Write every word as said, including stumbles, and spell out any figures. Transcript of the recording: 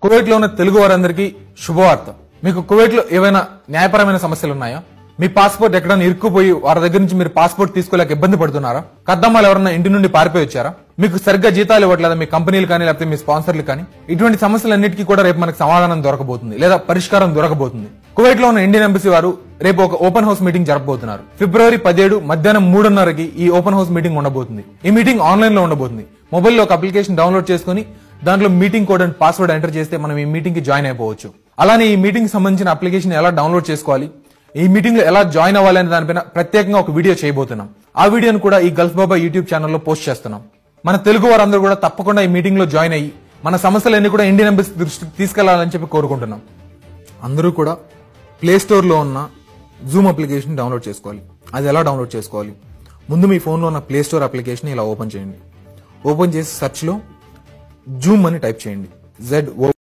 Kuwait లో ఉన్న తెలుగు వారందరికీ శుభవార్త. మీకు కువైట్ లో ఏవైనా న్యాయపరమైన సమస్యలు ఉన్నాయా? మీ పాస్పోర్ట్ ఎక్కడైనా ఇరుక్కుపోయి వారి దగ్గర నుంచి మీరు పాస్పోర్ట్ తీసుకోలేక ఇబ్బంది పడుతున్నారా? కద్దమ్మాలు ఎవరన్నా ఇంటి నుండి పారిపోయి వచ్చారా? మీకు సరిగ్గా జీతాలు ఇవ్వట్లేదా మీ కంపెనీలు కానీ లేకపోతే మీ స్పాన్సర్లు కానీ? ఇటువంటి సమస్యలన్నిటికీ కూడా రేపు మనకు సమాధానం దొరకబోతుంది లేదా పరిష్కారం దొరకబోతుంది. కువైట్ లో ఉన్న ఇండియన్ ఎంబసీ వారు రేపు ఒక ఓపెన్ హౌస్ మీటింగ్ జరపబోతున్నారు. ఫిబ్రవరి పదిహేడు మధ్యాహ్నం మూడున్నరకి ఈ ఓపెన్ హౌస్ మీటింగ్ ఉండబోతుంది. ఈ మీటింగ్ ఆన్లైన్ లో ఉండబోతుంది. మొబైల్లో ఒక అప్లికేషన్ డౌన్లోడ్ చేసుకుని దాంట్లో meeting code and password enter చేస్తే మనం ఈ మీటింగ్ కి జాయిన్ అయిపోవచ్చు. అలానే ఈ మీటింగ్ సంబంధించిన అప్లికేషన్ ఎలా డౌన్లోడ్ చేసుకోవాలి, ఈ మీటింగ్ లో ఎలా జాయిన్ అవ్వాలి అనే దానిపైన ప్రత్యేకంగా ఒక వీడియో చేయబోతున్నాం. ఆ వీడియోను కూడా ఈ గల్ఫ్ బాబా యూట్యూబ్ ఛానల్లో పోస్ట్ చేస్తున్నాం. మన తెలుగు వారందరూ కూడా తప్పకుండా ఈ మీటింగ్ లో జాయిన్ అయ్యి మన సమస్యలన్నీ కూడా ఇండియన్ ఎంబసీ దృష్టికి తీసుకెళ్లాలని చెప్పి కోరుకుంటున్నాం. అందరూ కూడా ప్లే స్టోర్ లో ఉన్న జూమ్ అప్లికేషన్ డౌన్లోడ్ చేసుకోవాలి. అది ఎలా డౌన్లోడ్ చేసుకోవాలి? ముందు మీ ఫోన్ లో ఉన్న ప్లే స్టోర్ అప్లికేషన్ ఇలా ఓపెన్ చేయండి. ఓపెన్ చేసి సెర్చ్ లో జూమ్ అని టైప్ చేయండి. జెడ్